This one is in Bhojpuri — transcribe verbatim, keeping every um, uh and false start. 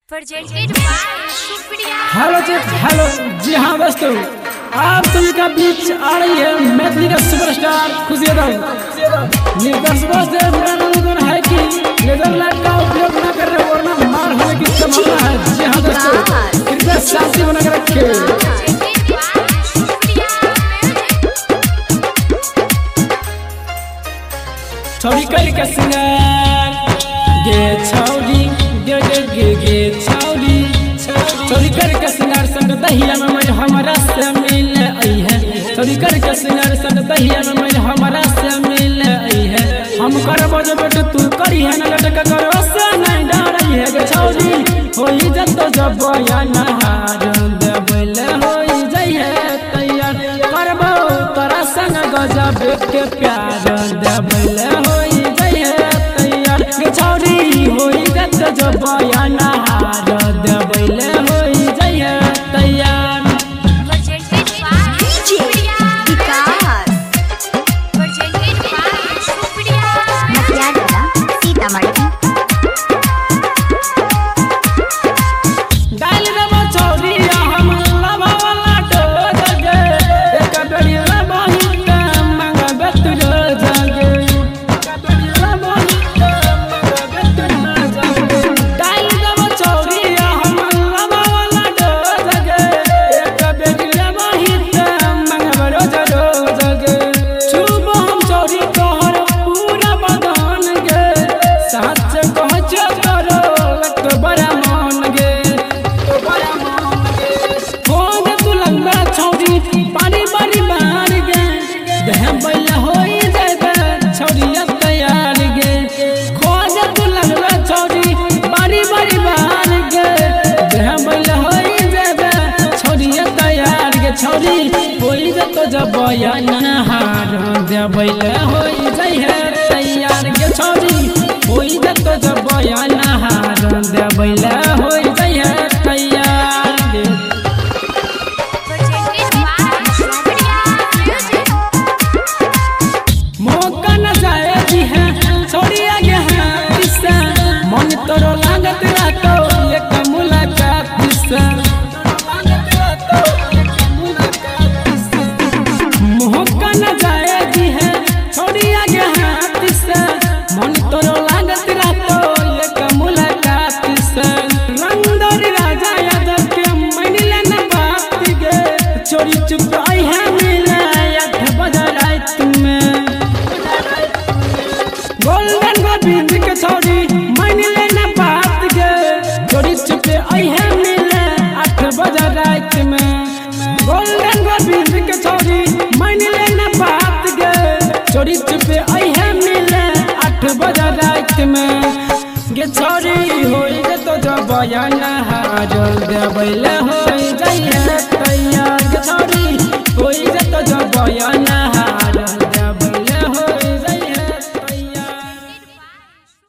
हेलो जी हेलो जी हाँ दोस्तों, आप सभी का बीच आ रही है मैथिली का सुपरस्टार खुशी यादव। निर्दोष से मेरा निवेदन है कि लेजर लाइट का उपयोग न करें वरना मार होने की संभावना है। जी हाँ दोस्तों, कृपया शांति बनाकर रखें। छौरी कल के सिंगार गे छौरी गे गे गे गे छौरी छौरी कर के सिंगार संग दहिया में मैं हमारा से मिल आई है। छौरी कर के सिंगार संग दहिया में मैं हमारा से मिल आई है। हम करबो जे बेटे तू करी है न लटक करो से नहीं डरई है। गे छौरी होई जतो जब या नहार देबल होई जाई है तैयार करबो तोरा संग गजब के प्यार देबल होई जाई है तैयार। गे छौरी होई जतो जब या नहार देबल होई जाई है तैयार। छौरी होई जतो जब या नहार देबल होई जाई है तैयार। गे छौरी होई जतो जब या नहार देबल होई जाई है तैयार। मौका न जाए जी है छौरी आगे है किस्सा मन तोरो लागत रातो एक मुलाकात किस्सा चोरी चुप आई है मिला आठ बजे रात में गोल्डन गोविंद के छौरी मान लेना बात गे। चोरी चुप आई है मिला आठ बजे रात में गोल्डन गोविंद के छौरी मान लेना बात गे। चोरी चुप आई है मिला आठ बजे रात में। गे छौरी होई तो जब या नहार देबल होई जाई है।